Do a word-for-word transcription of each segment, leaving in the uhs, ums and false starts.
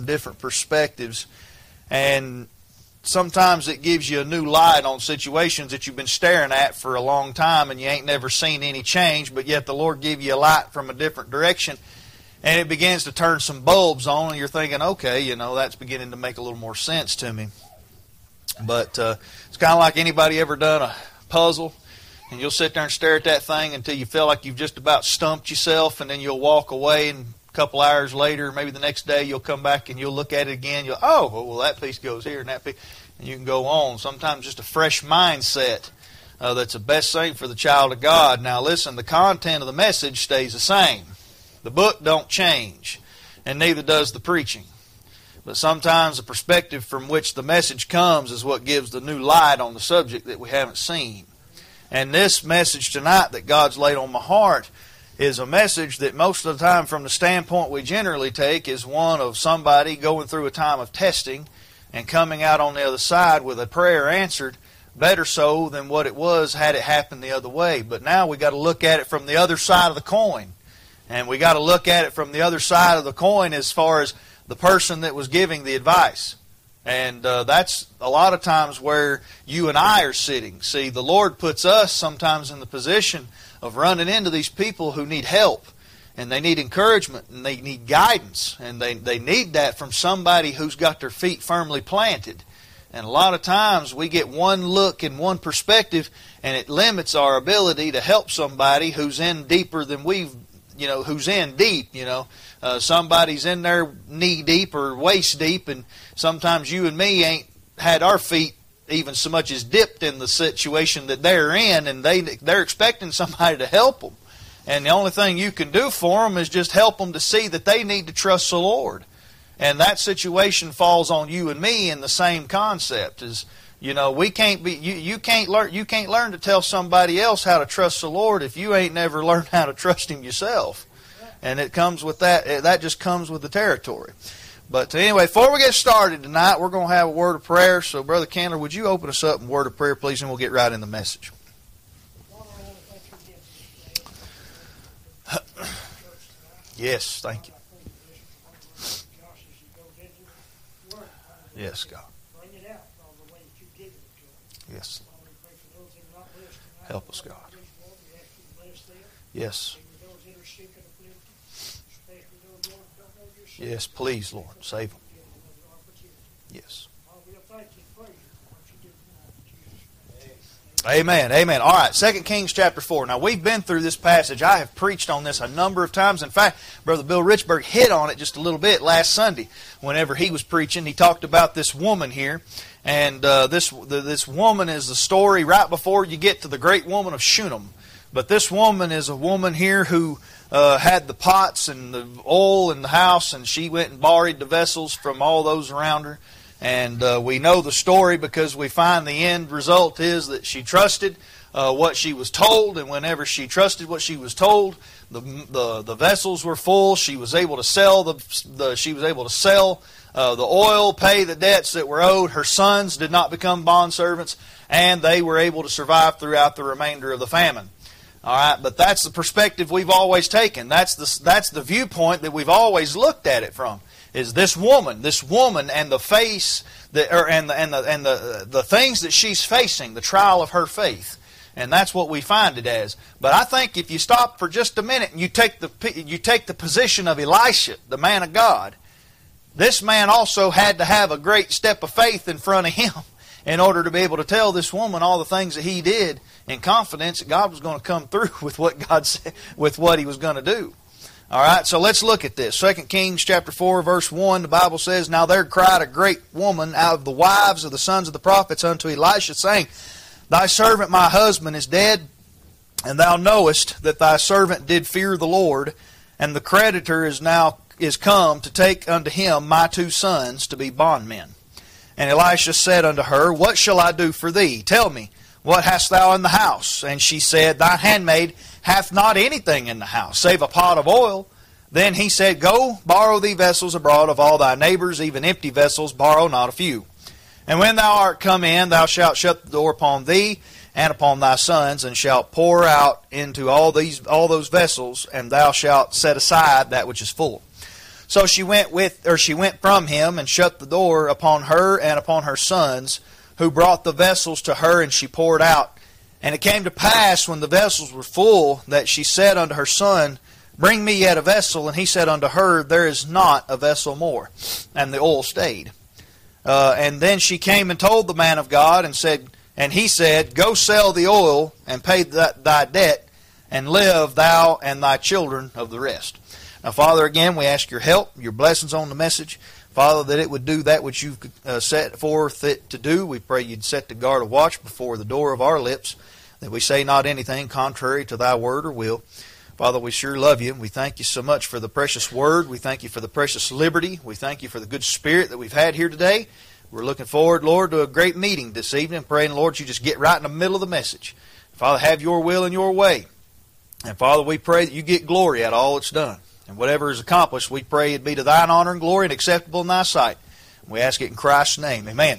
different perspectives, and sometimes it gives you a new light on situations that you've been staring at for a long time and you ain't never seen any change, but yet the Lord give you a light from a different direction, and it begins to turn some bulbs on, and you're thinking, okay, you know, that's beginning to make a little more sense to me. But uh, it's kind of like anybody ever done a puzzle, and you'll sit there and stare at that thing until you feel like you've just about stumped yourself, and then you'll walk away, and a couple hours later, maybe the next day, you'll come back and you'll look at it again. You'll, oh, well, that piece goes here and that piece, and you can go on. Sometimes just a fresh mindset uh, that's the best thing for the child of God. Now, listen, the content of the message stays the same. The book don't change, and neither does the preaching. But sometimes the perspective from which the message comes is what gives the new light on the subject that we haven't seen. And this message tonight that God's laid on my heart is a message that most of the time from the standpoint we generally take is one of somebody going through a time of testing and coming out on the other side with a prayer answered, better so than what it was had it happened the other way. But now we got to look at it from the other side of the coin. And we got to look at it from the other side of the coin as far as the person that was giving the advice. And uh, that's a lot of times where you and I are sitting. See, the Lord puts us sometimes in the position of running into these people who need help, and they need encouragement, and they need guidance, and they, they need that from somebody who's got their feet firmly planted. And a lot of times we get one look and one perspective, and it limits our ability to help somebody who's in deeper than we've, you know, who's in deep, you know. Uh, somebody's in there knee deep or waist deep, and sometimes you and me ain't had our feet even so much as dipped in the situation that they're in, and they, they're expecting somebody to help them. And the only thing you can do for them is just help them to see that they need to trust the Lord. And that situation falls on you and me in the same concept. Is, you know, we can't be you, you can't learn you can't learn to tell somebody else how to trust the Lord if you ain't never learned how to trust Him yourself. And it comes with that. That just comes with the territory. But anyway, before we get started tonight, we're going to have a word of prayer. So, Brother Candler, would you open us up in a word of prayer, please, and we'll get right in the message. Yes, thank you. Yes, God. Yes. Help us, God. Yes. Yes, please, Lord, save them. Yes. Amen, amen. All right, Second Kings chapter four. Now, we've been through this passage. I have preached on this a number of times. In fact, Brother Bill Richburg hit on it just a little bit last Sunday whenever he was preaching. He talked about this woman here. And uh, this the, this woman is the story right before you get to the great woman of Shunem. But this woman is a woman here who uh, had the pots and the oil in the house, and she went and borrowed the vessels from all those around her. And uh, we know the story because we find the end result is that she trusted uh, what she was told, and whenever she trusted what she was told, the the, the vessels were full. She was able to sell the, the she was able to sell uh, the oil, pay the debts that were owed. Her sons did not become bondservants, and they were able to survive throughout the remainder of the famine. All right, but that's the perspective we've always taken. That's the that's the viewpoint that we've always looked at it from. Is this woman, this woman, and the face that, or, and the and the and the the things that she's facing, the trial of her faith, and that's what we find it as. But I think if you stop for just a minute and you take the you take the position of Elisha, the man of God, this man also had to have a great step of faith in front of him in order to be able to tell this woman all the things that he did in confidence that God was going to come through with what God said, with what He was going to do. All right, so let's look at this. Second Kings chapter four, verse one, the Bible says, "Now there cried a great woman out of the wives of the sons of the prophets unto Elisha, saying, Thy servant my husband is dead, and thou knowest that thy servant did fear the Lord, and the creditor is now is come to take unto him my two sons to be bondmen. And Elisha said unto her, What shall I do for thee? Tell me, what hast thou in the house? And she said, Thy handmaid hath not anything in the house, save a pot of oil. Then he said, Go, borrow thee vessels abroad of all thy neighbors, even empty vessels, borrow not a few. And when thou art come in, thou shalt shut the door upon thee and upon thy sons, and shalt pour out into all these all those vessels, and thou shalt set aside that which is full. So she went with, or she went from him and shut the door upon her and upon her sons, who brought the vessels to her, and she poured out. And it came to pass, when the vessels were full, that she said unto her son, Bring me yet a vessel. And he said unto her, There is not a vessel more. And the oil stayed. Uh, and then she came and told the man of God, and said, and he said, Go sell the oil, and pay th- thy debt, and live thou and thy children of the rest. Now, Father, again, we ask your help, your blessings on the message. Father, that it would do that which you've uh, set forth it to do. We pray you'd set the guard of watch before the door of our lips, that we say not anything contrary to thy word or will. Father, we sure love you. We thank you so much for the precious word. We thank you for the precious liberty. We thank you for the good spirit that we've had here today. We're looking forward, Lord, to a great meeting this evening. Praying, Lord, you just get right in the middle of the message. Father, have your will and your way. And Father, we pray that you get glory out of all that's done. And whatever is accomplished, we pray it be to thine honor and glory and acceptable in thy sight. We ask it in Christ's name. Amen.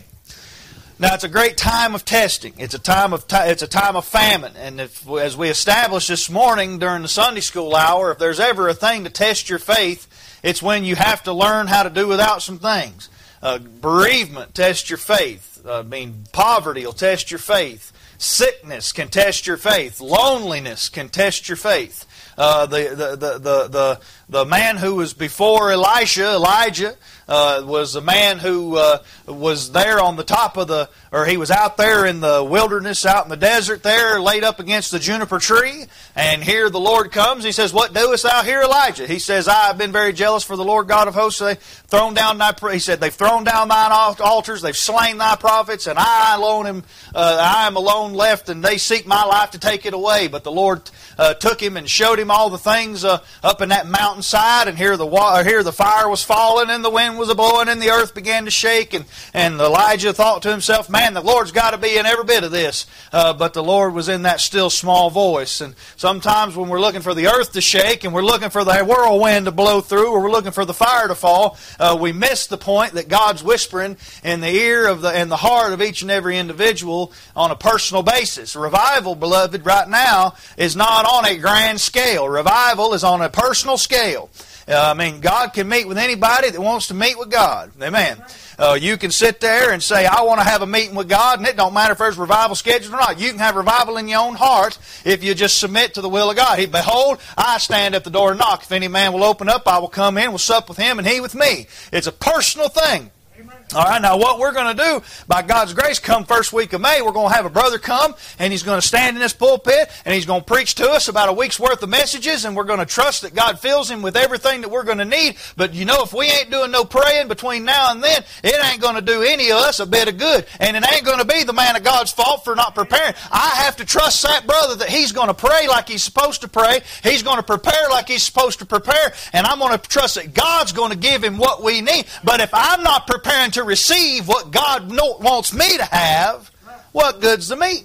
Now, it's a great time of testing. It's a time of it's a time of famine. And if, as we established this morning during the Sunday school hour, if there's ever a thing to test your faith, it's when you have to learn how to do without some things. Uh, bereavement tests your faith. Uh, I mean, poverty will test your faith. Sickness can test your faith. Loneliness can test your faith. Uh, the, the, the, the, the, the man who was before Elisha, Elijah, uh, was a man who uh, was there on the top of the, or he was out there in the wilderness, out in the desert there, laid up against the juniper tree. And here the Lord comes. He says, What doest thou here, Elijah? He says, I have been very jealous for the Lord God of hosts. They've thrown down thy, he said, they've thrown down thine altars, they've slain thy prophets, and I alone am, uh, I am alone left, and they seek my life to take it away. But the Lord uh, took him and showed him all the things uh, up in that mountainside, and here the wa- here the fire was falling, and the wind was a-blowing, and the earth began to shake, and, and Elijah thought to himself, man, the Lord's got to be in every bit of this. Uh, but the Lord was in that still small voice. And sometimes when we're looking for the earth to shake, and we're looking for the whirlwind to blow through, or we're looking for the fire to fall, uh, we miss the point that God's whispering in the ear of the and the heart of each and every individual on a personal basis. Revival, beloved, right now is not on a grand scale. Revival is on a personal scale. Uh, I mean, God can meet with anybody that wants to meet with God. Amen. Uh, you can sit there and say, I want to have a meeting with God, and it don't matter if there's revival scheduled or not. You can have revival in your own heart if you just submit to the will of God. He, Behold, I stand at the door and knock. If any man will open up, I will come in, will sup with him, and he with me. It's a personal thing. All right, now what we're going to do, by God's grace, come first week of May, we're going to have a brother come, and he's going to stand in this pulpit, and he's going to preach to us about a week's worth of messages, and we're going to trust that God fills him with everything that we're going to need. But you know, if we ain't doing no praying between now and then, it ain't going to do any of us a bit of good. And it ain't going to be the man of God's fault for not preparing. I have to trust that brother that he's going to pray like he's supposed to pray. He's going to prepare like he's supposed to prepare. And I'm going to trust that God's going to give him what we need. But if I'm not preparing to receive what God wants me to have, what good's the meeting?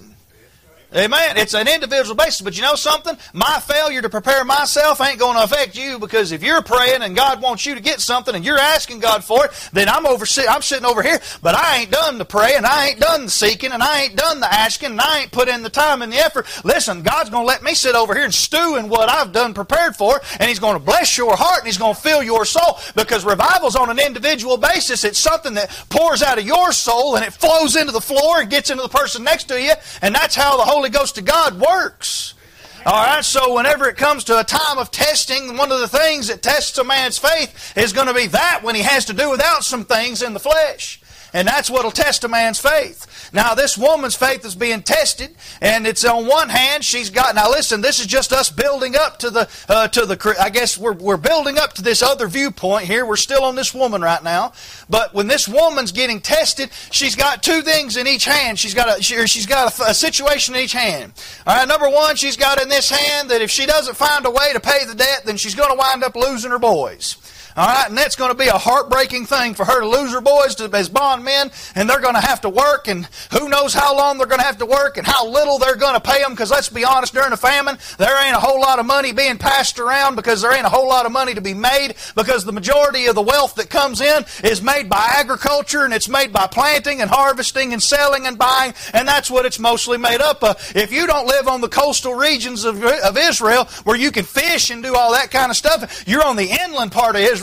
Amen. It's an individual basis. But you know something? My failure to prepare myself ain't going to affect you, because if you're praying and God wants you to get something and you're asking God for it, then I'm over, I'm sitting over here, but I ain't done the praying, I ain't done the seeking, and I ain't done the asking, and I ain't put in the time and the effort. Listen, God's going to let me sit over here and stew in what I've done prepared for, and He's going to bless your heart, and He's going to fill your soul, because revival's on an individual basis. It's something that pours out of your soul, and it flows into the floor and gets into the person next to you, and that's how the Holy Holy Ghost of God works. All right, so whenever it comes to a time of testing, one of the things that tests a man's faith is going to be that when he has to do without some things in the flesh. And that's what will test a man's faith. Now, this woman's faith is being tested, and it's on one hand, she's got, now listen, this is just us building up to the, uh, to the, I guess we're, we're building up to this other viewpoint here. We're still on this woman right now. But when this woman's getting tested, she's got two things in each hand. She's got a, she, she's got a, a situation in each hand. All right, number one, she's got in this hand that if she doesn't find a way to pay the debt, then she's going to wind up losing her boys. All right, and that's going to be a heartbreaking thing for her to lose her boys to, as bondmen, and they're going to have to work, and who knows how long they're going to have to work and how little they're going to pay them, because let's be honest, during a famine, there ain't a whole lot of money being passed around, because there ain't a whole lot of money to be made, because the majority of the wealth that comes in is made by agriculture, and it's made by planting and harvesting and selling and buying, and that's what it's mostly made up of. If you don't live on the coastal regions of, of Israel, where you can fish and do all that kind of stuff, you're on the inland part of Israel,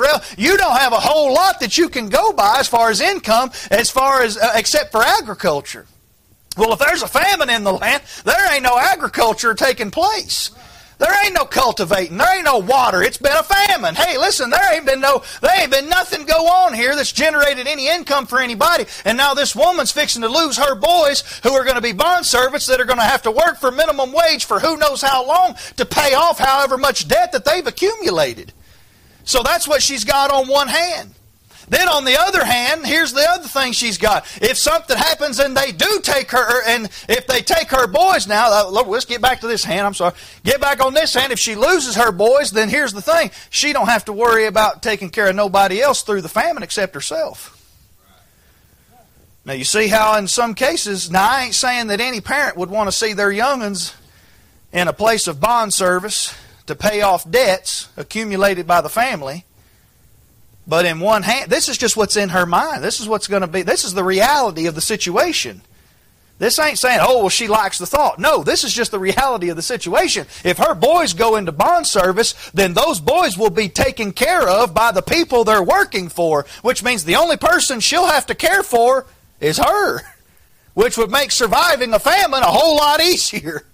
Israel, you don't have a whole lot that you can go by as far as income, as far as uh, except for agriculture. Well, if there's a famine in the land, there ain't no agriculture taking place. There ain't no cultivating. There ain't no water. It's been a famine. Hey, listen, there ain't been no, there ain't been nothing go on here that's generated any income for anybody. And now this woman's fixing to lose her boys who are going to be bond servants that are going to have to work for minimum wage for who knows how long to pay off however much debt that they've accumulated. So that's what she's got on one hand. Then on the other hand, here's the other thing she's got. If something happens and they do take her, and if they take her boys now, let's get back to this hand, I'm sorry. Get back on this hand. If she loses her boys, then here's the thing. She don't have to worry about taking care of nobody else through the famine except herself. Now you see how in some cases, now I ain't saying that any parent would want to see their young'uns in a place of bond service to pay off debts accumulated by the family. But in one hand, this is just what's in her mind. This is what's going to be. This is the reality of the situation. This ain't saying, oh, well, she likes the thought. No, this is just the reality of the situation. If her boys go into bond service, then those boys will be taken care of by the people they're working for, which means the only person she'll have to care for is her, which would make surviving a famine a whole lot easier.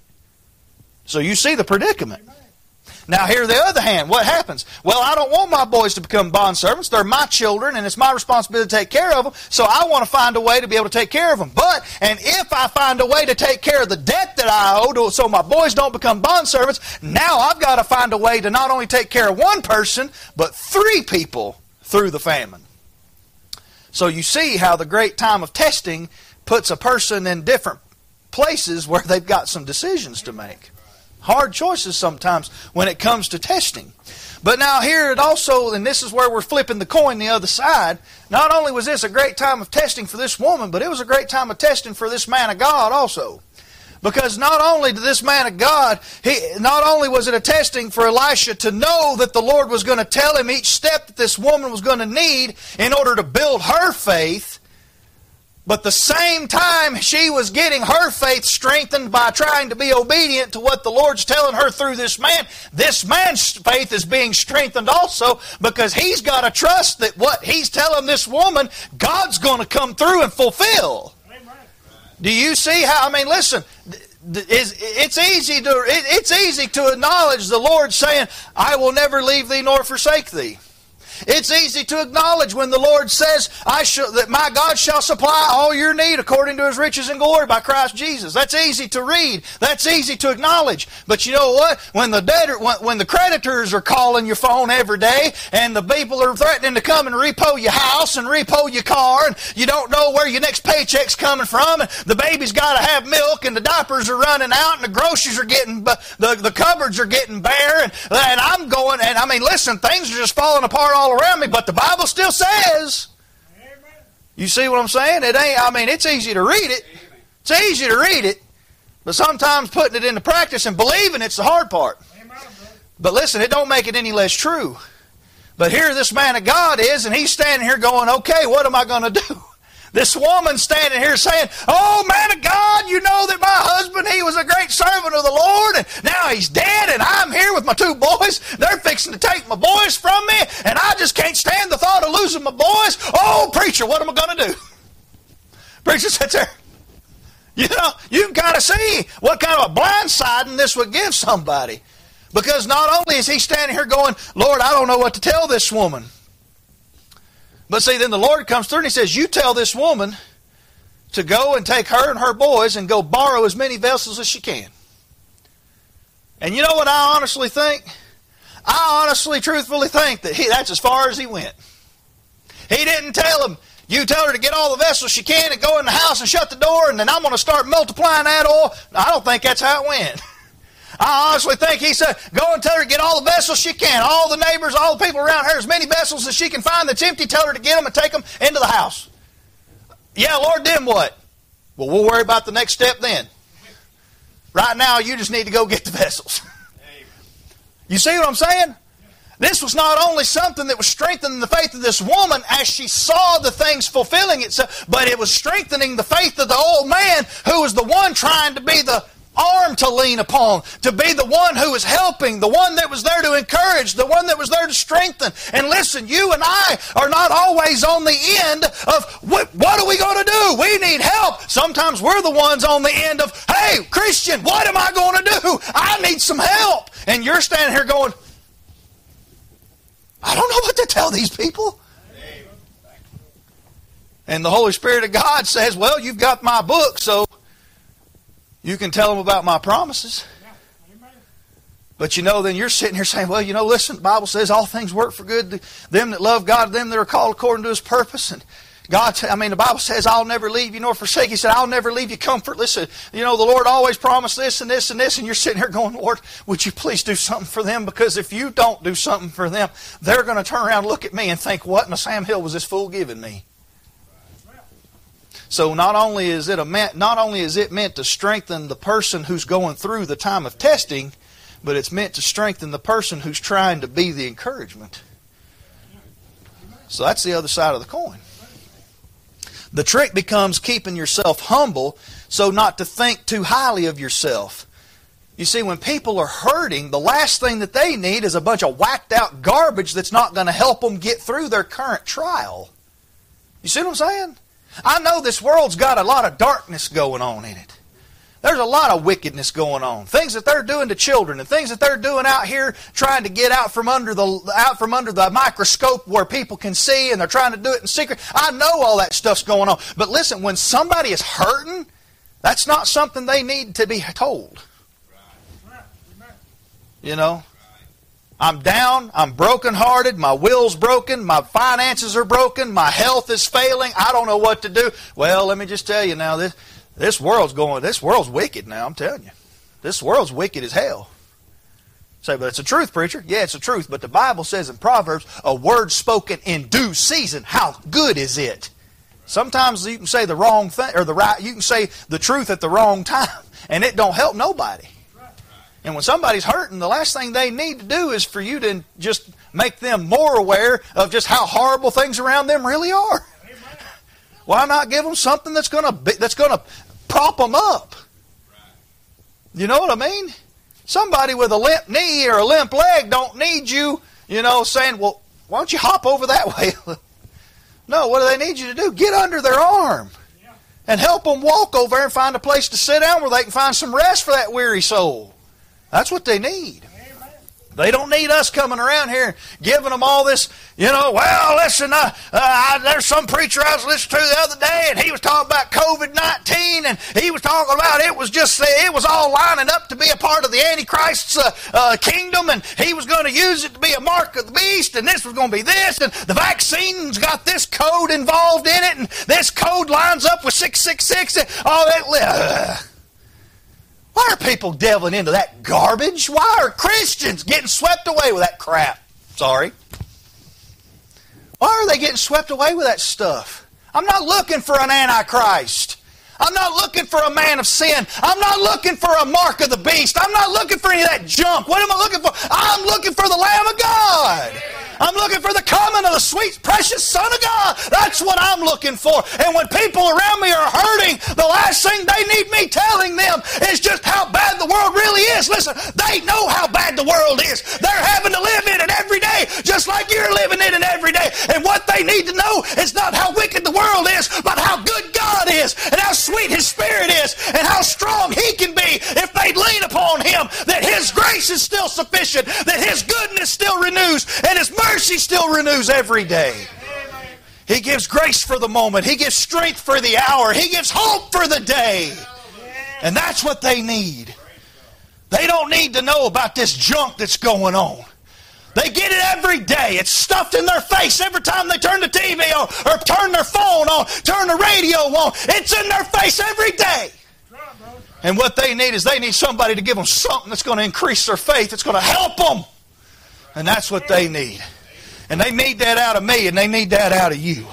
So you see the predicament. Now, here on the other hand, what happens? Well, I don't want my boys to become bondservants. They're my children, and it's my responsibility to take care of them, so I want to find a way to be able to take care of them. But, and if I find a way to take care of the debt that I owe to, so my boys don't become bondservants, now I've got to find a way to not only take care of one person, but three people through the famine. So you see how the great time of testing puts a person in different places where they've got some decisions to make. Hard choices sometimes when it comes to testing. But now here it also, and this is where we're flipping the coin the other side, not only was this a great time of testing for this woman, but it was a great time of testing for this man of God also. Because not only did this man of God, he, not only was it a testing for Elisha to know that the Lord was going to tell him each step that this woman was going to need in order to build her faith, but the same time she was getting her faith strengthened by trying to be obedient to what the Lord's telling her through this man, this man's faith is being strengthened also because he's got to trust that what he's telling this woman, God's going to come through and fulfill. Amen. Do you see how, I mean, listen, it's easy to it's easy to acknowledge the Lord saying, I will never leave thee nor forsake thee. It's easy to acknowledge when the Lord says, "I shall, that my God shall supply all your need according to His riches and glory by Christ Jesus." That's easy to read. That's easy to acknowledge. But you know what? When the debtor, when, when the creditors are calling your phone every day, and the people are threatening to come and repo your house and repo your car, and you don't know where your next paycheck's coming from, and the baby's got to have milk, and the diapers are running out, and the groceries are getting, the the cupboards are getting bare, and, and I'm going, and I mean, listen, things are just falling apart all around me, but the Bible still says. Amen. You see what I'm saying? It ain't, I mean, it's easy to read it. Amen. It's easy to read it, but sometimes putting it into practice and believing it's the hard part. Amen. But listen, it don't make it any less true. But here this man of God is, and he's standing here going, okay, what am I going to do? This woman standing here saying, oh, man of God, you know that my husband, he was a great servant of the Lord, and now he's dead, and I'm here with my two boys. They're fixing to take my boys from me, and I just can't stand the thought of losing my boys. Oh, preacher, what am I going to do? Preacher sits there. You know, you can kind of see what kind of a blindsiding this would give somebody. Because not only is he standing here going, Lord, I don't know what to tell this woman. But see, then the Lord comes through and He says, you tell this woman to go and take her and her boys and go borrow as many vessels as she can. And you know what I honestly think? I honestly, truthfully think that he, that's as far as he went. He didn't tell him, you tell her to get all the vessels she can and go in the house and shut the door and then I'm going to start multiplying that oil. I don't think that's how it went. I honestly think he said, go and tell her to get all the vessels she can. All the neighbors, all the people around her, as many vessels as she can find that's empty, tell her to get them and take them into the house. Yeah, Lord, then what? Well, we'll worry about the next step then. Right now, you just need to go get the vessels. You see what I'm saying? This was not only something that was strengthening the faith of this woman as she saw the things fulfilling itself, but it was strengthening the faith of the old man who was the one trying to be the arm to lean upon, to be the one who was helping, the one that was there to encourage, the one that was there to strengthen. And listen, you and I are not always on the end of, what, what are we going to do? We need help. Sometimes we're the ones on the end of, hey, Christian, what am I going to do? I need some help. And you're standing here going, I don't know what to tell these people. And the Holy Spirit of God says, well, you've got my book, so you can tell them about my promises. But you know, then you're sitting here saying, well, you know, listen, the Bible says all things work for good to them that love God, them that are called according to His purpose. And God, I mean, the Bible says, I'll never leave you nor forsake you. He said, I'll never leave you comfortless. You know, the Lord always promised this and this and this. And you're sitting here going, Lord, would you please do something for them? Because if you don't do something for them, they're going to turn around and look at me and think, what in the Sam Hill was this fool giving me? So not only is it a meant, not only is it meant to strengthen the person who's going through the time of testing, but it's meant to strengthen the person who's trying to be the encouragement. So that's the other side of the coin. The trick becomes keeping yourself humble so not to think too highly of yourself. You see, when people are hurting, the last thing that they need is a bunch of whacked out garbage that's not going to help them get through their current trial. You see what I'm saying? I know this world's got a lot of darkness going on in it. There's a lot of wickedness going on. Things that they're doing to children and things that they're doing out here trying to get out from under the out from under the microscope where people can see, and they're trying to do it in secret. I know all that stuff's going on. But listen, when somebody is hurting, that's not something they need to be told. You know? I'm down, I'm brokenhearted, my will's broken, my finances are broken, my health is failing, I don't know what to do. Well, let me just tell you now, this this world's going, this world's wicked now, I'm telling you. This world's wicked as hell. Say, but it's the truth, preacher. Yeah, it's the truth, but the Bible says in Proverbs, a word spoken in due season, how good is it? Sometimes you can say the wrong thing, or the right, you can say the truth at the wrong time, and it don't help nobody. And when somebody's hurting, the last thing they need to do is for you to just make them more aware of just how horrible things around them really are. Amen. Why not give them something that's going to that's going to prop them up? You know what I mean? Somebody with a limp knee or a limp leg don't need you, you know, saying, well, why don't you hop over that way? No, what do they need you to do? Get under their arm and help them walk over and find a place to sit down where they can find some rest for that weary soul. That's what they need. Amen. They don't need us coming around here giving them all this, you know, well, listen, uh, uh, I, there's some preacher I was listening to the other day, and he was talking about covid nineteen, and he was talking about it was just, it was all lining up to be a part of the Antichrist's uh, uh, kingdom, and he was going to use it to be a mark of the beast, and this was going to be this, and the vaccine's got this code involved in it, and this code lines up with six six six, and all that. Uh, Why are people delving into that garbage? Why are Christians getting swept away with that crap? Sorry. Why are they getting swept away with that stuff? I'm not looking for an antichrist. I'm not looking for a man of sin. I'm not looking for a mark of the beast. I'm not looking for any of that junk. What am I looking for? I'm looking for the Lamb of God. I'm looking for the coming of the sweet, precious Son of God. That's what I'm looking for. And when people around me are hurting, the last thing they need me telling them is just how bad the world really is. Listen, they know how bad the world is. They're having to live in it every day, just like you're living in it every day. And what they need to know is not how wicked the world is, but how good God is, and how sweet His Spirit is, and how strong He can be if they lean upon Him, that His grace is still sufficient, that His goodness still renews, and His mercy still renews every day. He gives grace for the moment. He gives strength for the hour. He gives hope for the day. And that's what they need. They don't need to know about this junk that's going on. They get it every day. It's stuffed in their face every time they turn the T V on or turn their phone on, turn the radio on. It's in their face every day. And what they need is they need somebody to give them something that's going to increase their faith. That's going to help them. And that's what they need. And they need that out of me, and they need that out of you.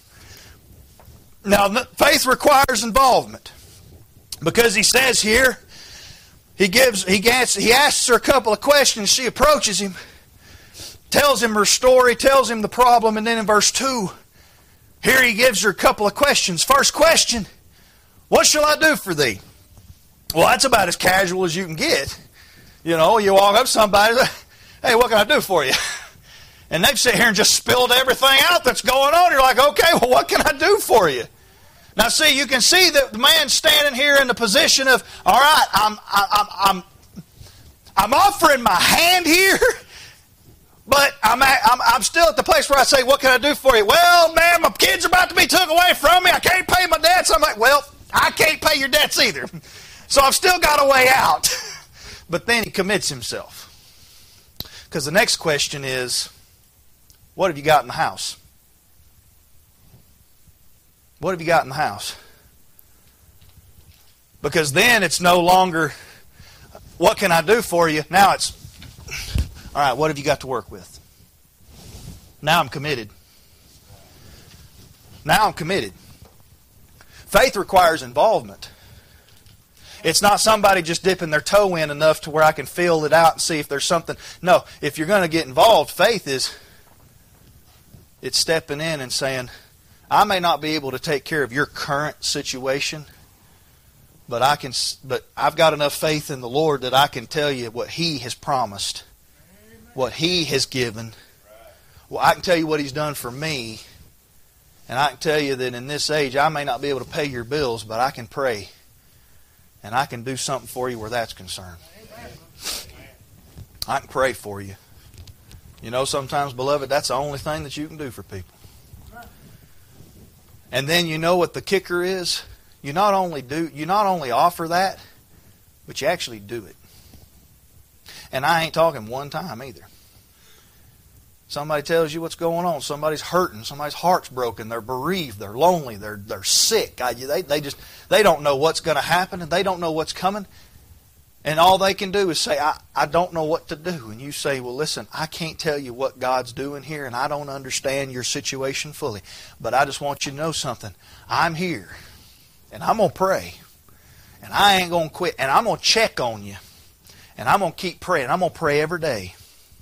Now, faith requires involvement. Because he says here, he gives, he asks, he asks her a couple of questions. She approaches him, tells him her story, tells him the problem, and then in verse two, here he gives her a couple of questions. First question, what shall I do for thee? Well, that's about as casual as you can get. You know, you walk up to somebody, hey, what can I do for you? And they've sit here and just spilled everything out that's going on. You're like, okay, well, what can I do for you? Now, see, you can see that the man's standing here in the position of, all right, I'm, I'm, I'm, I'm offering my hand here, but I'm, at, I'm, I'm still at the place where I say, what can I do for you? Well, man, my kids are about to be took away from me. I can't pay my debts. I'm like, well, I can't pay your debts either. So I've still got a way out. But then he commits himself. Because the next question is, what have you got in the house? What have you got in the house? Because then it's no longer, what can I do for you? Now it's, all right, what have you got to work with? Now I'm committed. Now I'm committed. Faith requires involvement. It's not somebody just dipping their toe in enough to where I can feel it out and see if there's something. No, if you're going to get involved, faith is, it's stepping in and saying, I may not be able to take care of your current situation, but I can. But I've got enough faith in the Lord that I can tell you what He has promised, what He has given. Well, I can tell you what He's done for me, and I can tell you that in this age I may not be able to pay your bills, but I can pray, and I can do something for you where that's concerned. I can pray for you. You know, sometimes, beloved, that's the only thing that you can do for people. And then you know what the kicker is? You not only do, you not only offer that, but you actually do it. And I ain't talking one time either. Somebody tells you what's going on. Somebody's hurting. Somebody's heart's broken. They're bereaved. They're lonely. They're they're sick. I, they they just they don't know what's going to happen, and they don't know what's coming. And all they can do is say, I, I don't know what to do. And you say, well, listen, I can't tell you what God's doing here, and I don't understand your situation fully. But I just want you to know something. I'm here, and I'm going to pray. And I ain't going to quit. And I'm going to check on you. And I'm going to keep praying. I'm going to pray every day.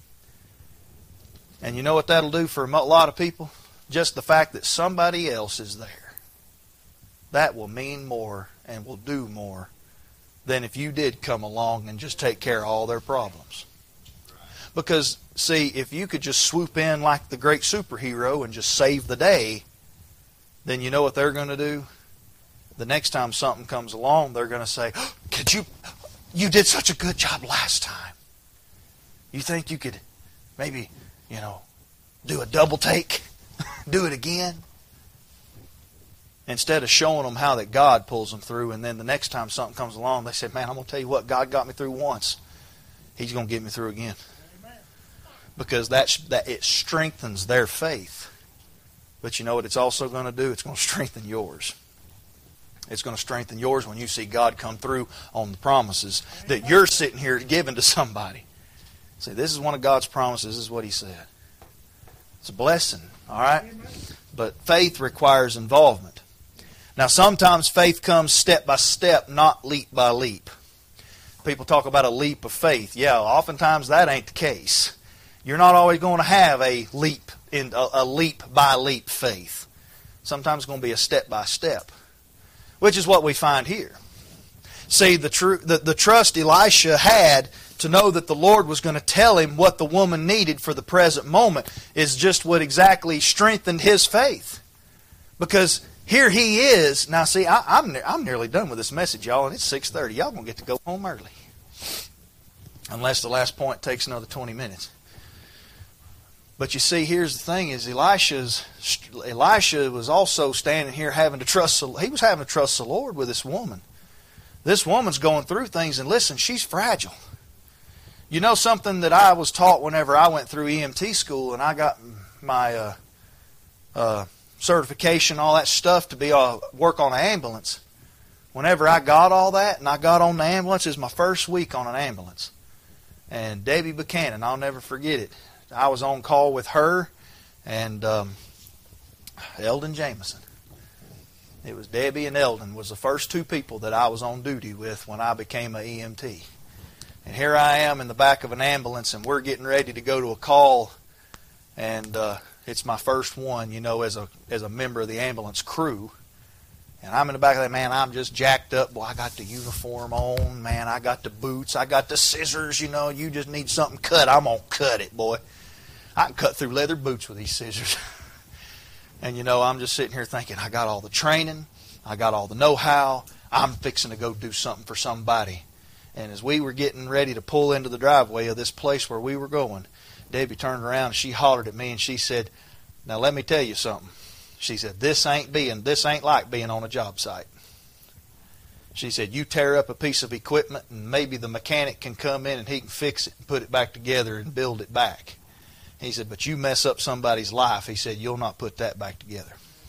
And you know what that'll do for a lot of people? Just the fact that somebody else is there. That will mean more and will do more than if you did come along and just take care of all their problems. Because, see, if you could just swoop in like the great superhero and just save the day, then you know what they're going to do? The next time something comes along, they're going to say, oh, could you, you did such a good job last time. You think you could maybe, you know, do a double take? Do it again? Instead of showing them how that God pulls them through, and then the next time something comes along, they say, man, I'm going to tell you what, God got me through once. He's going to get me through again. Amen. Because that, that it strengthens their faith. But you know what it's also going to do? It's going to strengthen yours. It's going to strengthen yours when you see God come through on the promises that you're sitting here giving to somebody. See, this is one of God's promises. This is what He said. It's a blessing, all right? But faith requires involvement. Now, sometimes faith comes step by step, not leap by leap. People talk about a leap of faith. Yeah, oftentimes that ain't the case. You're not always going to have a leap in a, a leap by leap faith. Sometimes it's going to be a step by step, which is what we find here. See, the, tr- the, the trust Elisha had to know that the Lord was going to tell him what the woman needed for the present moment is just what exactly strengthened his faith. Because here he is. Now, see, I, I'm I'm nearly done with this message, y'all, and it's six thirty. Y'all going to get to go home early. Unless the last point takes another twenty minutes. But you see, here's the thing, is Elisha's, Elisha was also standing here having to trust, he was having to trust the Lord with this woman. This woman's going through things, and listen, she's fragile. You know something that I was taught whenever I went through E M T school and I got my uh, uh, certification, all that stuff to be uh, work on an ambulance. Whenever I got all that and I got on the ambulance, it was my first week on an ambulance. And Debbie Buchanan, I'll never forget it. I was on call with her and um, Eldon Jameson. It was Debbie and Eldon was the first two people that I was on duty with when I became an E M T. And here I am in the back of an ambulance, and we're getting ready to go to a call, and uh, it's my first one, you know, as a as a member of the ambulance crew. And I'm in the back of that, man, I'm just jacked up. Boy, I got the uniform on, man. I got the boots. I got the scissors, you know. You just need something cut. I'm going to cut it, boy. I can cut through leather boots with these scissors. And, you know, I'm just sitting here thinking, I got all the training. I got all the know-how. I'm fixing to go do something for somebody. And as we were getting ready to pull into the driveway of this place where we were going, Debbie turned around and she hollered at me and she said, now let me tell you something. She said, this ain't being, this ain't like being on a job site. She said, you tear up a piece of equipment and maybe the mechanic can come in and he can fix it and put it back together and build it back. He said, but you mess up somebody's life, he said, you'll not put that back together.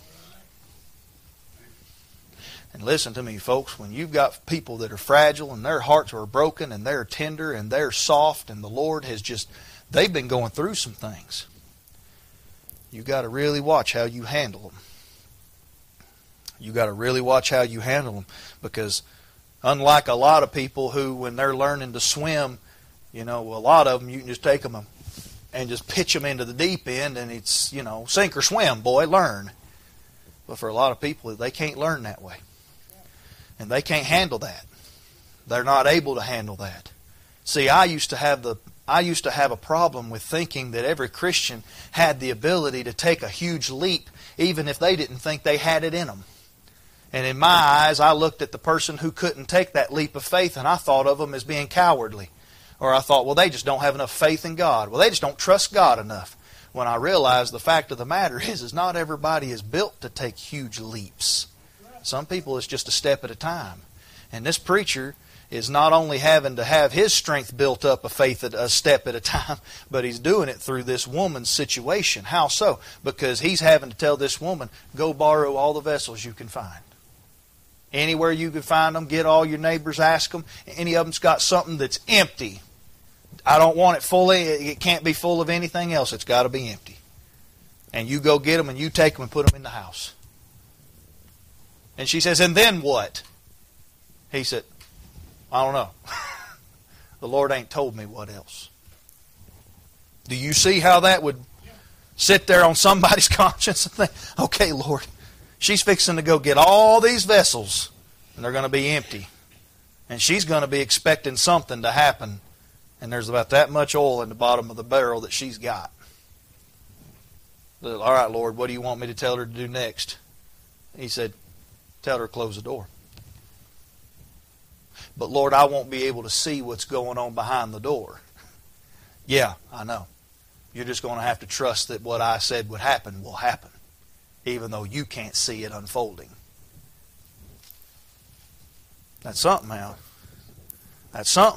And listen to me, folks, when you've got people that are fragile and their hearts are broken and they're tender and they're soft and the Lord has just, they've been going through some things. You've got to really watch how you handle them. You've got to really watch how you handle them, because unlike a lot of people who, when they're learning to swim, you know, a lot of them, you can just take them and just pitch them into the deep end and it's, you know, sink or swim, boy, learn. But for a lot of people, they can't learn that way. And they can't handle that. They're not able to handle that. See, I used to have the I used to have a problem with thinking that every Christian had the ability to take a huge leap, even if they didn't think they had it in them. And in my eyes, I looked at the person who couldn't take that leap of faith, and I thought of them as being cowardly. Or I thought, well, they just don't have enough faith in God. Well, they just don't trust God enough. When I realized the fact of the matter is, is not everybody is built to take huge leaps. Some people, it's just a step at a time. And this preacher is not only having to have his strength built up a faith at a step at a time, but he's doing it through this woman's situation. How so? Because he's having to tell this woman, go borrow all the vessels you can find. Anywhere you can find them, get all your neighbors, ask them. Any of them's got something that's empty. I don't want it fully, it can't be full of anything else. It's got to be empty. And you go get them and you take them and put them in the house. And she says, and then what? He said, I don't know. The Lord ain't told me what else. Do you see how that would sit there on somebody's conscience and think, okay, Lord, she's fixing to go get all these vessels and they're going to be empty. And she's going to be expecting something to happen. And there's about that much oil in the bottom of the barrel that she's got. All right, Lord, what do you want me to tell her to do next? He said, tell her to close the door. But Lord, I won't be able to see what's going on behind the door. Yeah, I know. You're just going to have to trust that what I said would happen will happen, even though you can't see it unfolding. That's something, man. That's something.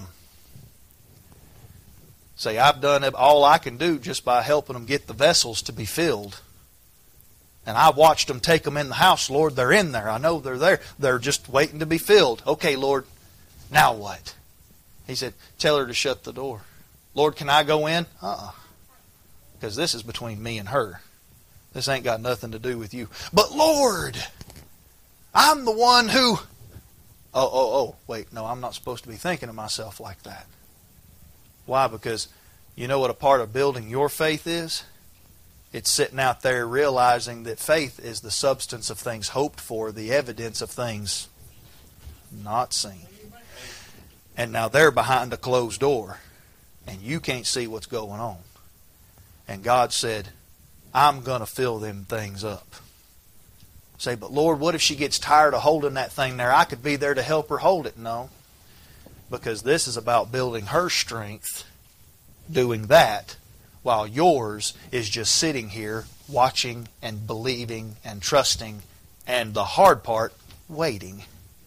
Say, I've done all I can do just by helping them get the vessels to be filled. And I watched them take them in the house. Lord, they're in there. I know they're there. They're just waiting to be filled. Okay, Lord, now what? He said, tell her to shut the door. Lord, can I go in? Uh-uh. Because this is between me and her. This ain't got nothing to do with you. But Lord, I'm the one who... Oh, oh, oh, wait, no, I'm not supposed to be thinking of myself like that. Why? Because you know what a part of building your faith is? It's sitting out there realizing that faith is the substance of things hoped for, the evidence of things not seen. And now they're behind a closed door, and you can't see what's going on. And God said, I'm going to fill them things up. Say, but Lord, what if she gets tired of holding that thing there? I could be there to help her hold it. No. Because this is about building her strength, doing that, while yours is just sitting here watching and believing and trusting, and the hard part, waiting.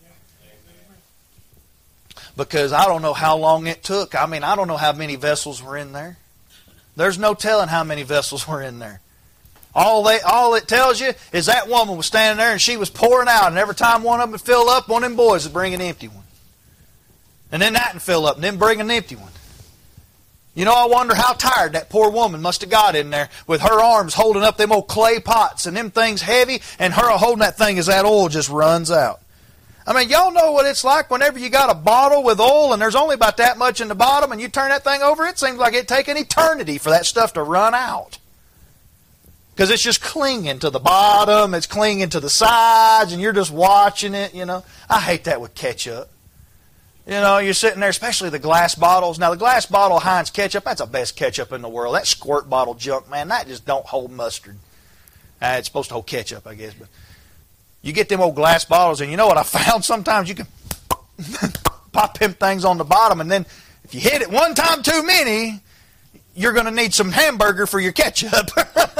Because I don't know how long it took. I mean, I don't know how many vessels were in there. There's no telling how many vessels were in there. All they, all it tells you is that woman was standing there and she was pouring out, and every time one of them would fill up, one of them boys would bring an empty one. And then that would fill up, and then bring an empty one. You know, I wonder how tired that poor woman must have got in there with her arms holding up them old clay pots and them things heavy, and her holding that thing as that oil just runs out. I mean, y'all know what it's like whenever you got a bottle with oil and there's only about that much in the bottom and you turn that thing over, it seems like it'd take an eternity for that stuff to run out. Because it's just clinging to the bottom, it's clinging to the sides, and you're just watching it, you know. I hate that with ketchup. You know, you're sitting there, especially the glass bottles. Now, the glass bottle Heinz ketchup, that's the best ketchup in the world. That squirt bottle junk, man, that just don't hold mustard. Uh, it's supposed to hold ketchup, I guess. But you get them old glass bottles, and you know what I found? Sometimes you can pop them things on the bottom, and then if you hit it one time too many, you're going to need some hamburger for your ketchup.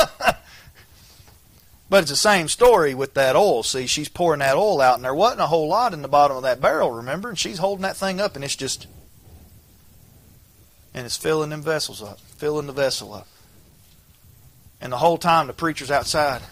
But it's the same story with that oil. See, she's pouring that oil out, and there wasn't a whole lot in the bottom of that barrel, remember? And she's holding that thing up, and it's just, and it's filling them vessels up, filling the vessel up. And the whole time the preacher's outside.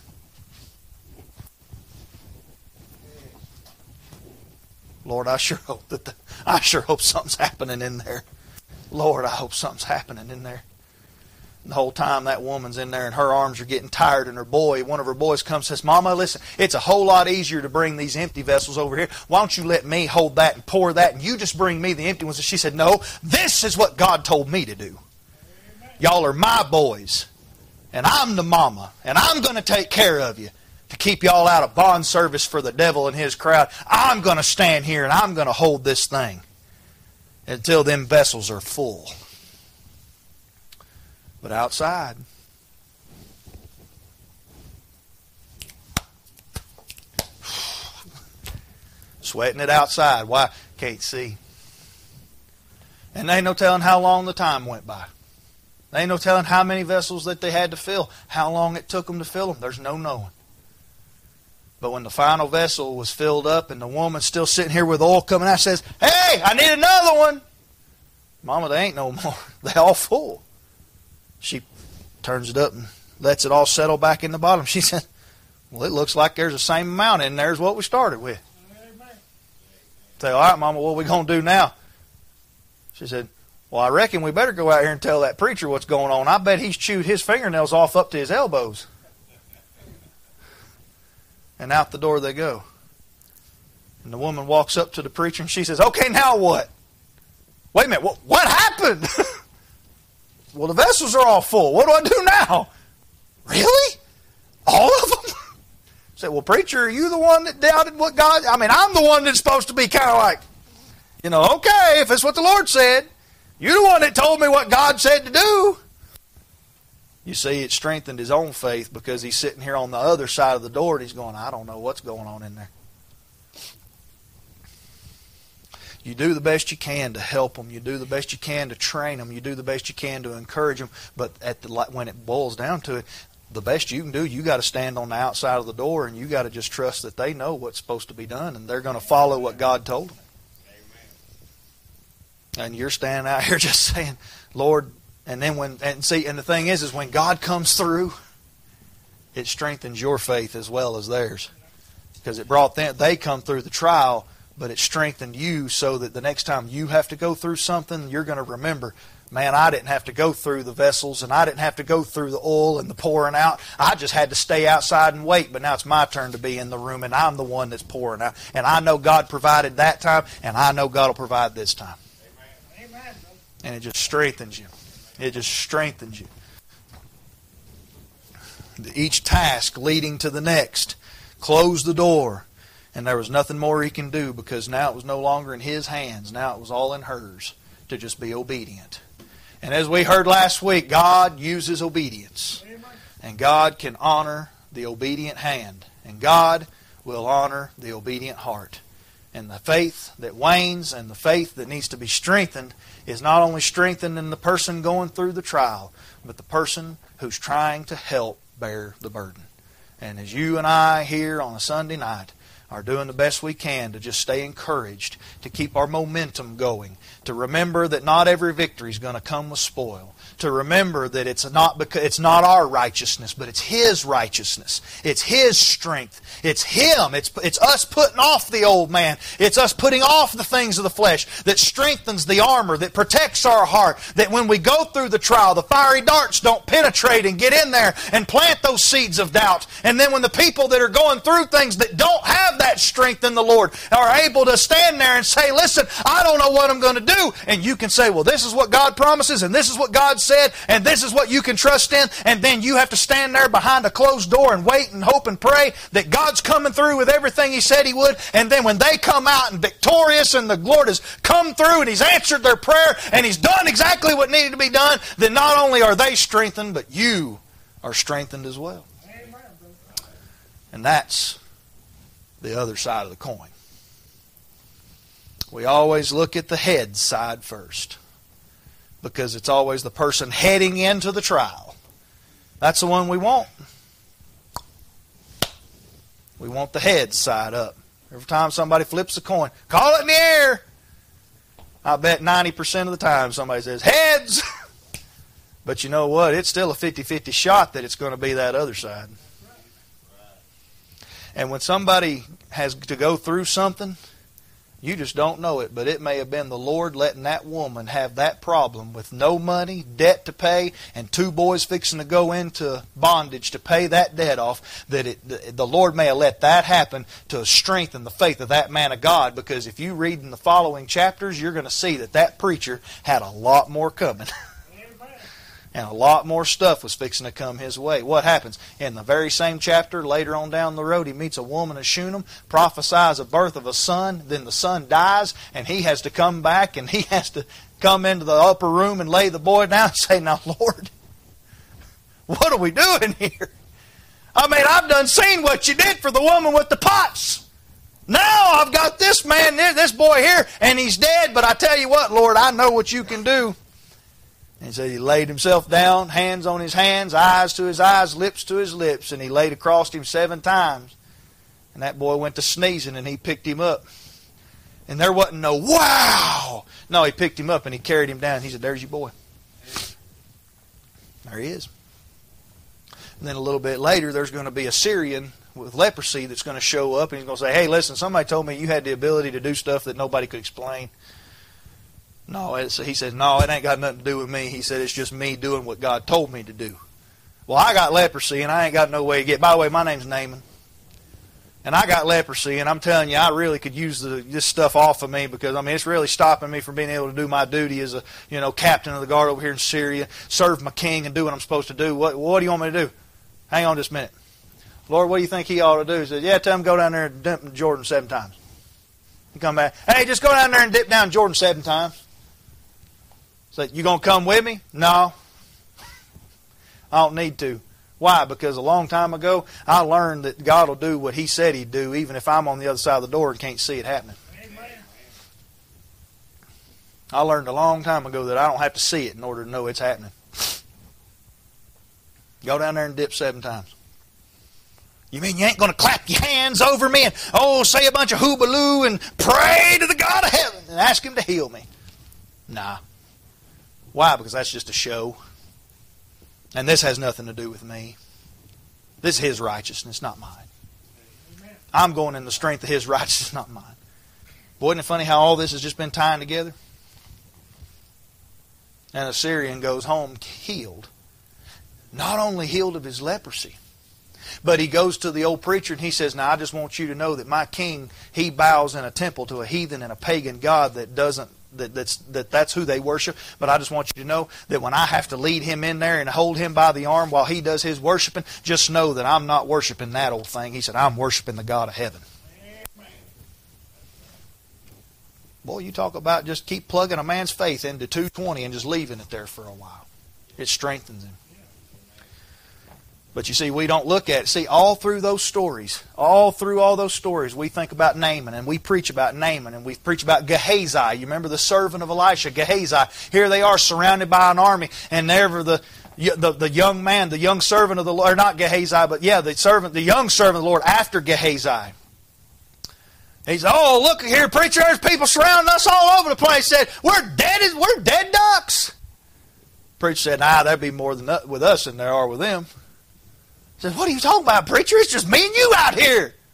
Lord, I sure hope that the, I sure hope something's happening in there. Lord, I hope something's happening in there. And the whole time that woman's in there and her arms are getting tired, and her boy, one of her boys comes and says, Mama, listen, it's a whole lot easier to bring these empty vessels over here. Why don't you let me hold that and pour that, and you just bring me the empty ones? And she said, no, this is what God told me to do. Y'all are my boys, and I'm the mama, and I'm going to take care of you to keep y'all out of bond service for the devil and his crowd. I'm going to stand here, and I'm going to hold this thing until them vessels are full. But outside, sweating it outside. Why? Can't see. And there ain't no telling how long the time went by. There ain't no telling how many vessels that they had to fill, how long it took them to fill them. There's no knowing. But when the final vessel was filled up and the woman's still sitting here with oil coming out, says, hey, I need another one. Mama, they ain't no more. They all full. She turns it up and lets it all settle back in the bottom. She said, well, it looks like there's the same amount in there as what we started with. Say, all right, Mama, what are we going to do now? She said, well, I reckon we better go out here and tell that preacher what's going on. I bet he's chewed his fingernails off up to his elbows. And out the door they go. And the woman walks up to the preacher and she says, okay, now what? Wait a minute, what, what happened? Well, the vessels are all full. What do I do now? Really? All of them? I said, well, preacher, are you the one that doubted what God... I mean, I'm the one that's supposed to be kind of like, you know, okay, if it's what the Lord said. You're the one that told me what God said to do. You see, it strengthened his own faith because he's sitting here on the other side of the door and he's going, I don't know what's going on in there. You do the best you can to help them. You do the best you can to train them. You do the best you can to encourage them. But at the when it boils down to it, the best you can do, you got to stand on the outside of the door and you got to just trust that they know what's supposed to be done and they're going to follow what God told them. Amen. And you're standing out here just saying, Lord, and then when and see, and the thing is, is when God comes through, it strengthens your faith as well as theirs, because it brought them. They come through the trial. But it strengthened you so that the next time you have to go through something, you're going to remember, man, I didn't have to go through the vessels and I didn't have to go through the oil and the pouring out. I just had to stay outside and wait. But now it's my turn to be in the room and I'm the one that's pouring out. And I know God provided that time and I know God will provide this time. Amen. And it just strengthens you. It just strengthens you. Each task leading to the next. Close the door. And there was nothing more he can do because now it was no longer in his hands. Now it was all in hers to just be obedient. And as we heard last week, God uses obedience. And God can honor the obedient hand. And God will honor the obedient heart. And the faith that wanes and the faith that needs to be strengthened is not only strengthened in the person going through the trial, but the person who's trying to help bear the burden. And as you and I here on a Sunday night are doing the best we can to just stay encouraged, to keep our momentum going, to remember that not every victory is going to come with spoil, to remember that it's not because it's not our righteousness, but it's His righteousness. It's His strength It's Him. It's, it's us putting off the old man. It's us putting off the things of the flesh that strengthens the armor, that protects our heart, that when we go through the trial, the fiery darts don't penetrate and get in there and plant those seeds of doubt. And then when the people that are going through things that don't have that strength in the Lord are able to stand there and say, listen, I don't know what I'm going to do. And you can say, well, this is what God promises, and this is what God said, and this is what you can trust in. And then you have to stand there behind a closed door and wait and hope and pray that God's coming through with everything He said He would. And then when they come out and victorious and the Lord has come through and He's answered their prayer and He's done exactly what needed to be done, then not only are they strengthened, but you are strengthened as well. And that's the other side of the coin. We always look at the head side first, because it's always the person heading into the trial. That's the one we want. We want the head side up. Every time somebody flips a coin, call it in the air. I bet ninety percent of the time somebody says, heads. But you know what? It's still a fifty-fifty shot that it's going to be that other side. And when somebody has to go through something, you just don't know it, but it may have been the Lord letting that woman have that problem with no money, debt to pay, and two boys fixing to go into bondage to pay that debt off, that it, the, the Lord may have let that happen to strengthen the faith of that man of God, because if you read in the following chapters, you're going to see that that preacher had a lot more coming. And a lot more stuff was fixing to come his way. What happens? In the very same chapter, later on down the road, he meets a woman of Shunem, prophesies a birth of a son, then the son dies, and he has to come back, and he has to come into the upper room and lay the boy down and say, now, Lord, what are we doing here? I mean, I've done seen what you did for the woman with the pots. Now I've got this man, this boy here, and he's dead, but I tell you what, Lord, I know what you can do. And so he laid himself down, hands on his hands, eyes to his eyes, lips to his lips, and he laid across him seven times. And that boy went to sneezing, and he picked him up. And there wasn't no, wow! No, he picked him up, and he carried him down. He said, there's your boy. There he is. And then a little bit later, there's going to be a Syrian with leprosy that's going to show up, and he's going to say, hey, listen, somebody told me you had the ability to do stuff that nobody could explain. No, it's, he said, no, it ain't got nothing to do with me. He said, it's just me doing what God told me to do. Well, I got leprosy, and I ain't got no way to get. By the way, my name's Naaman. And I got leprosy, and I'm telling you, I really could use the, this stuff off of me, because, I mean, it's really stopping me from being able to do my duty as a, you know, captain of the guard over here in Syria, serve my king and do what I'm supposed to do. What, what do you want me to do? Hang on just a minute. Lord, what do you think he ought to do? He said, yeah, tell him go down there and dip in Jordan seven times. He come back, hey, just go down there and dip down Jordan seven times. So, you going to come with me? No. I don't need to. Why? Because a long time ago, I learned that God will do what He said He'd do, even if I'm on the other side of the door and can't see it happening. Amen. I learned a long time ago that I don't have to see it in order to know it's happening. Go down there and dip seven times. You mean you ain't going to clap your hands over me and, oh, say a bunch of hoobaloo and pray to the God of heaven and ask Him to heal me? Nah. Why? Because that's just a show. And this has nothing to do with me. This is His righteousness, not mine. Amen. I'm going in the strength of His righteousness, not mine. Boy, isn't it funny how all this has just been tying together? And a Syrian goes home healed. Not only healed of his leprosy, but he goes to the old preacher and he says, now I just want you to know that my king, he bows in a temple to a heathen and a pagan god that doesn't That, that's, that that's who they worship. But I just want you to know that when I have to lead him in there and hold him by the arm while he does his worshiping, just know that I'm not worshiping that old thing. He said, I'm worshiping the God of heaven. Amen. Boy, you talk about just keep plugging a man's faith into two twenty and just leaving it there for a while. It strengthens him. But you see, we don't look at it. See, all through those stories, all through all those stories, we think about Naaman, and we preach about Naaman, and we preach about Gehazi. You remember the servant of Elisha, Gehazi. Here they are surrounded by an army, and there the, the, the young man, the young servant of the Lord, or not Gehazi, but yeah, the servant, the young servant of the Lord after Gehazi. He said, oh, look here, preacher, there's people surrounding us all over the place. He said, we're dead, we're dead ducks. The preacher said, nah, there'd be more than with us than there are with them. Said, what are you talking about, preacher? It's just me and you out here.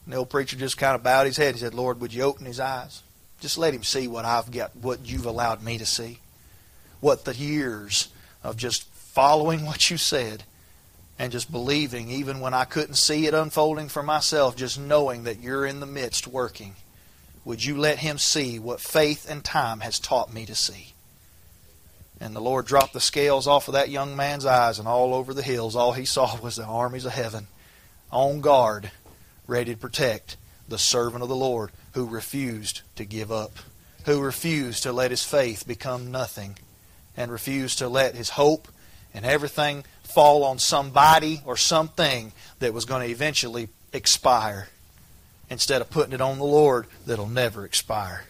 And the old preacher just kind of bowed his head. He said, Lord, would you open his eyes? Just let him see what I've got, what you've allowed me to see. What the years of just following what you said and just believing, even when I couldn't see it unfolding for myself, just knowing that you're in the midst working. Would you let him see what faith and time has taught me to see? And the Lord dropped the scales off of that young man's eyes, and all over the hills, all he saw was the armies of heaven on guard, ready to protect the servant of the Lord who refused to give up, who refused to let his faith become nothing, and refused to let his hope and everything fall on somebody or something that was going to eventually expire, instead of putting it on the Lord that'll never expire.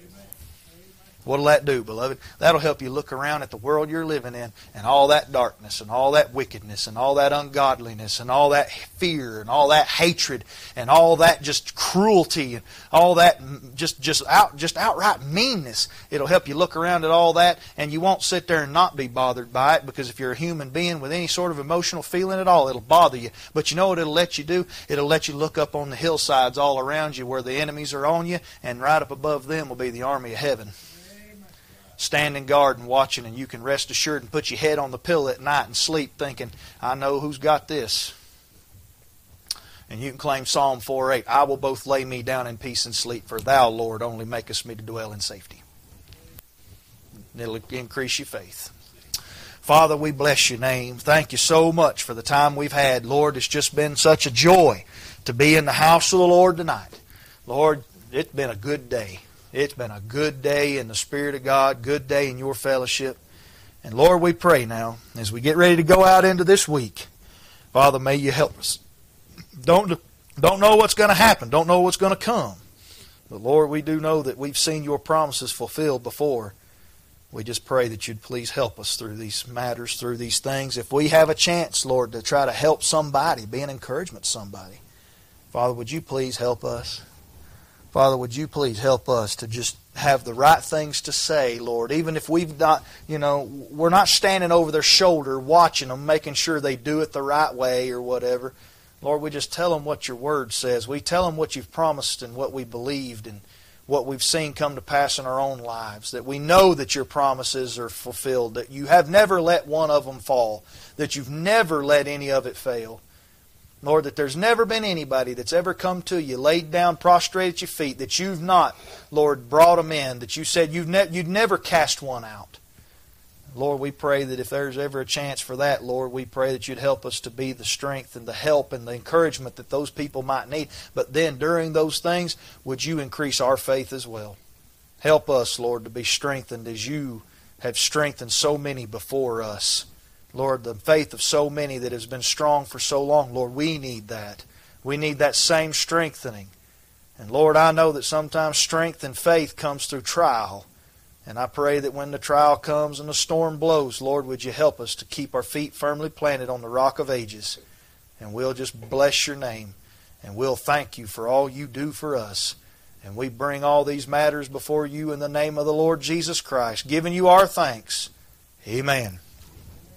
What'll that do, beloved? That'll help you look around at the world you're living in and all that darkness and all that wickedness and all that ungodliness and all that fear and all that hatred and all that just cruelty and all that just just out just outright meanness. It'll help you look around at all that, and you won't sit there and not be bothered by it, because if you're a human being with any sort of emotional feeling at all, it'll bother you. But you know what it'll let you do? It'll let you look up on the hillsides all around you where the enemies are on you, and right up above them will be the army of heaven, standing guard and watching, and you can rest assured and put your head on the pillow at night and sleep thinking, I know who's got this. And you can claim Psalm four eight, I will both lay me down in peace and sleep, for thou, Lord, only makest me to dwell in safety. It'll increase your faith. Father, we bless your name. Thank you so much for the time we've had. Lord, it's just been such a joy to be in the house of the Lord tonight. Lord, it's been a good day. It's been a good day in the Spirit of God, good day in your fellowship. And Lord, we pray now, as we get ready to go out into this week, Father, may you help us. Don't, don't know what's going to happen, don't know what's going to come. But Lord, we do know that we've seen your promises fulfilled before. We just pray that you'd please help us through these matters, through these things. If we have a chance, Lord, to try to help somebody, be an encouragement to somebody, Father, would you please help us? Father, would you please help us to just have the right things to say, Lord, even if we've not, you know, we're not standing over their shoulder watching them, making sure they do it the right way or whatever. Lord, we just tell them what your word says. We tell them what you've promised and what we believed and what we've seen come to pass in our own lives, that we know that your promises are fulfilled, that you have never let one of them fall, that you've never let any of it fail. Lord, that there's never been anybody that's ever come to you, laid down, prostrate at your feet, that you've not, Lord, brought them in, that you said you've ne- you'd never cast one out. Lord, we pray that if there's ever a chance for that, Lord, we pray that you'd help us to be the strength and the help and the encouragement that those people might need. But then during those things, would you increase our faith as well? Help us, Lord, to be strengthened as you have strengthened so many before us. Lord, the faith of so many that has been strong for so long, Lord, we need that. We need that same strengthening. And Lord, I know that sometimes strength and faith comes through trial. And I pray that when the trial comes and the storm blows, Lord, would you help us to keep our feet firmly planted on the rock of ages. And we'll just bless your name. And we'll thank you for all you do for us. And we bring all these matters before you in the name of the Lord Jesus Christ, giving you our thanks. Amen.